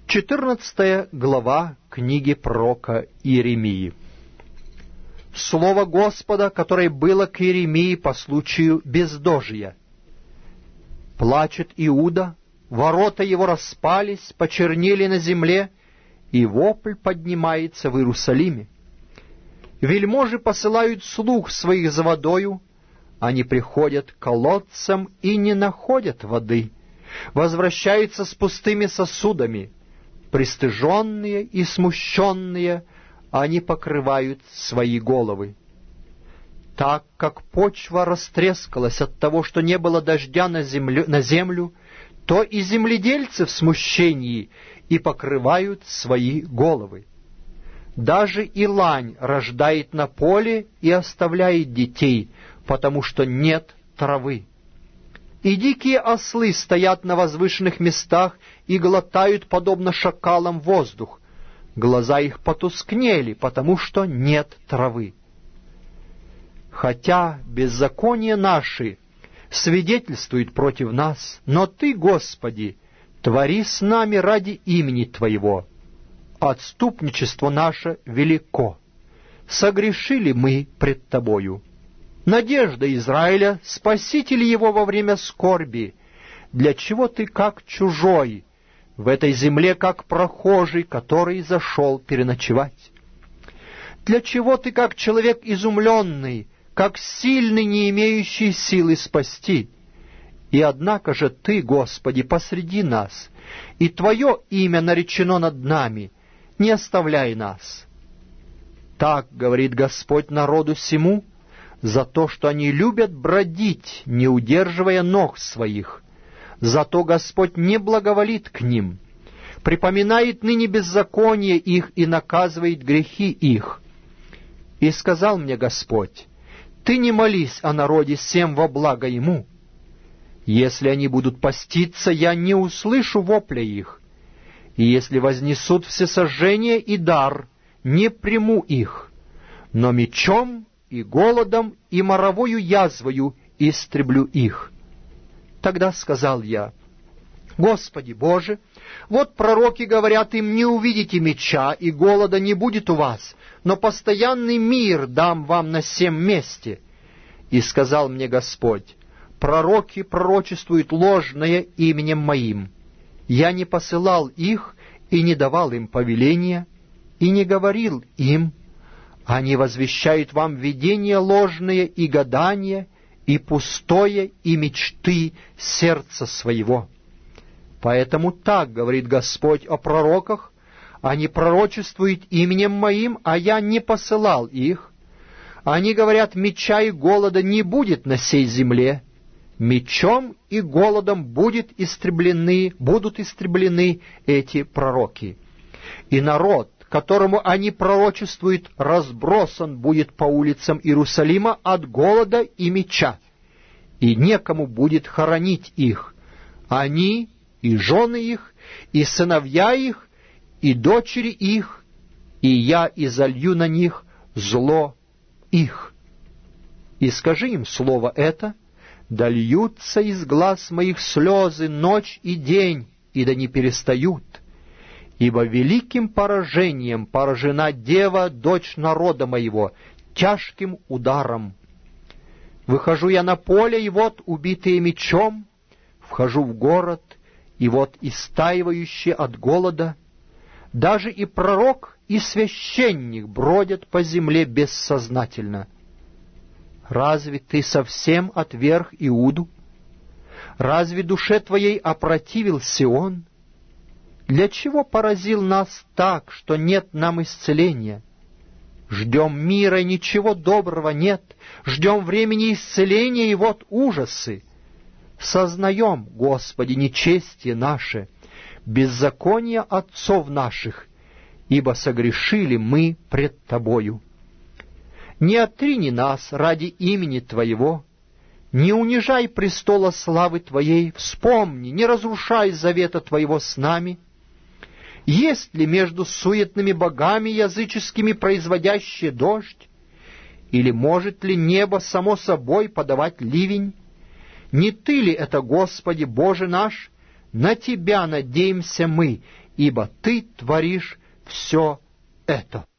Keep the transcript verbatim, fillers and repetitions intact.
четырнадцатая глава книги пророка Иеремии. Слово Господа, которое было к Иеремии по случаю бездожия. Плачет Иуда, ворота его распались, почернели на земле, и вопль поднимается в Иерусалиме. Вельможи посылают слуг своих за водою, они приходят к колодцам и не находят воды, возвращаются с пустыми сосудами. Пристыженные и смущенные, они покрывают свои головы. Так как почва растрескалась от того, что не было дождя на землю, на землю, то и земледельцы в смущении и покрывают свои головы. Даже и лань рождает на поле и оставляет детей, потому что нет травы. И дикие ослы стоят на возвышенных местах и глотают, подобно шакалам, воздух. Глаза их потускнели, потому что нет травы. Хотя беззаконие наши свидетельствует против нас, но Ты, Господи, твори с нами ради имени Твоего. Отступничество наше велико. Согрешили мы пред Тобою. Надежда Израиля, спаситель его во время скорби. Для чего ты как чужой, в этой земле как прохожий, который зашел переночевать? Для чего ты как человек изумленный, как сильный, не имеющий силы спасти? И однако же Ты, Господи, посреди нас, и Твое имя наречено над нами, не оставляй нас. Так говорит Господь народу сему, за то, что они любят бродить, не удерживая ног своих. Зато Господь не благоволит к ним, припоминает ныне беззаконие их и наказывает грехи их. И сказал мне Господь: Ты не молись о народе сем во благо ему. Если они будут поститься, я не услышу вопля их. И если вознесут всесожжение и дар, не приму их. Но мечом и голодом, и моровою язвою истреблю их. Тогда сказал я: Господи Боже, вот пророки говорят им: не увидите меча, и голода не будет у вас, но постоянный мир дам вам на сем месте. И сказал мне Господь: пророки пророчествуют ложное именем Моим. Я не посылал их и не давал им повеления, и не говорил им. Они возвещают вам видения ложные и гадания, и пустое, и мечты сердца своего. Поэтому так говорит Господь о пророках: они пророчествуют именем Моим, а я не посылал их. Они говорят: меча и голода не будет на сей земле. Мечом и голодом будет истреблены, будут истреблены эти пророки. И народ, которому они пророчествуют, разбросан будет по улицам Иерусалима от голода и меча, и некому будет хоронить их. Они и жены их, и сыновья их, и дочери их, и я изолью на них зло их. И скажи им слово это: да льются из глаз моих слезы ночь и день, и да не перестают. Ибо великим поражением поражена дева, дочь народа моего, тяжким ударом. Выхожу я на поле, и вот убитые мечом, вхожу в город, и вот истаивающие от голода. Даже и пророк, и священник бродят по земле бессознательно. Разве ты совсем отверг Иуду? Разве душе твоей опротивил Сион? Для чего поразил нас так, что нет нам исцеления? Ждем мира, и ничего доброго нет. Ждем времени исцеления, и вот ужасы. Сознаем, Господи, нечестие наше, беззаконие отцов наших, ибо согрешили мы пред Тобою. Не отрини нас ради имени Твоего, не унижай престола славы Твоей, вспомни, не разрушай завета Твоего с нами. Есть ли между суетными богами языческими производящие дождь? Или может ли небо само собой подавать ливень? Не Ты ли это, Господи, Боже наш? На Тебя надеемся мы, ибо Ты творишь все это».